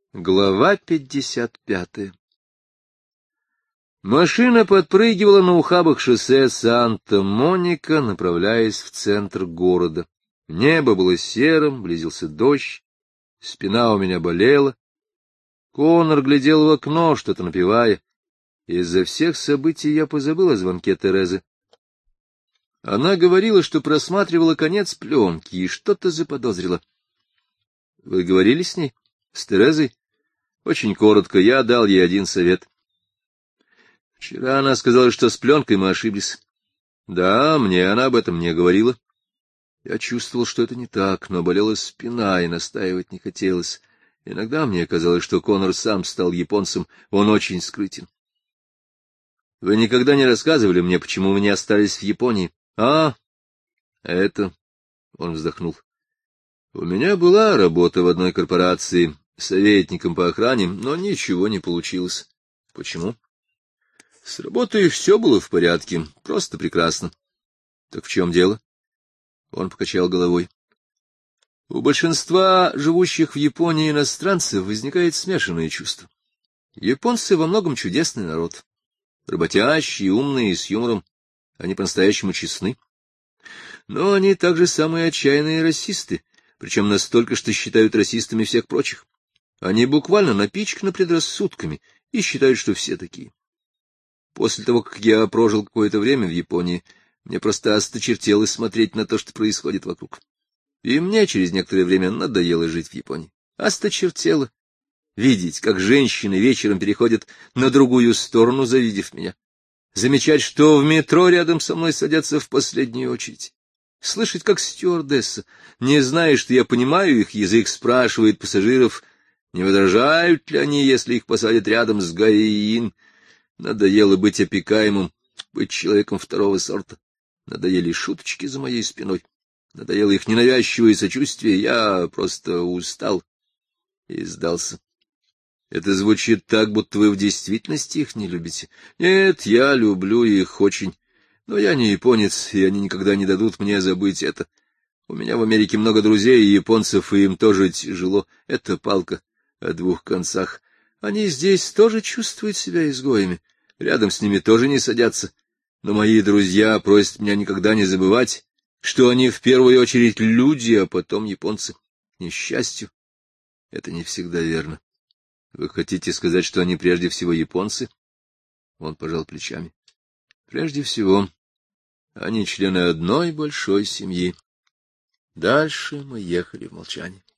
Глава 55. Машина подпрыгивала на ухабах шоссе Санта-Моника, направляясь в центр города. Небо было серым, близился дождь, спина у меня болела. Коннор глядел в окно, что-то напевая. Из-за всех событий я позабыл о звонке Терезы. Она говорила, что просматривала конец пленки и что-то заподозрила. — Вы говорили с ней? С Терезой? Очень коротко, я дал ей один совет. Вчера она сказала, что с пленкой мы ошиблись. Да, мне она об этом не говорила. Я чувствовал, что это не так, но болела спина, и настаивать не хотелось. Иногда мне казалось, что Коннор сам стал японцем, он очень скрытен. Вы никогда не рассказывали мне, почему вы не остались в Японии? Это... Он вздохнул. У меня была работа в одной корпорации, советником по охране, но ничего не получилось. Почему? С работой все было в порядке, просто прекрасно. Так в чем дело? Он покачал головой. У большинства живущих в Японии иностранцев возникает смешанное чувство. Японцы во многом чудесный народ. Работящие, умные, с юмором. Они по-настоящему честны. Но они также самые отчаянные расисты, причем настолько, что считают расистами всех прочих. Они буквально напичканы предрассудками и считают, что все такие. После того, как я прожил какое-то время в Японии, мне просто осточертело смотреть на то, что происходит вокруг. И мне через некоторое время надоело жить в Японии. Осточертело видеть, как женщины вечером переходят на другую сторону, завидев меня. Замечать, что в метро рядом со мной садятся в последнюю очередь. Слышать, как стюардесса, не зная, что я понимаю их язык, спрашивает пассажиров, не возражают ли они, если их посадят рядом с Гаиин. Надоело быть опекаемым, быть человеком второго сорта. Надоели шуточки за моей спиной. Надоело их ненавязчивое сочувствие. Я просто устал и сдался. Это звучит так, будто вы в действительности их не любите. Нет, я люблю их очень. Но я не японец, и они никогда не дадут мне забыть это. У меня в Америке много друзей и японцев, и им тоже тяжело. Это палка о двух концах. Они здесь тоже чувствуют себя изгоями. Рядом с ними тоже не садятся. Но мои друзья просят меня никогда не забывать, что они в первую очередь люди, а потом японцы. К несчастью, это не всегда верно. Вы хотите сказать, что они прежде всего японцы? Он пожал плечами. Прежде всего, они члены одной большой семьи. Дальше мы ехали в молчании.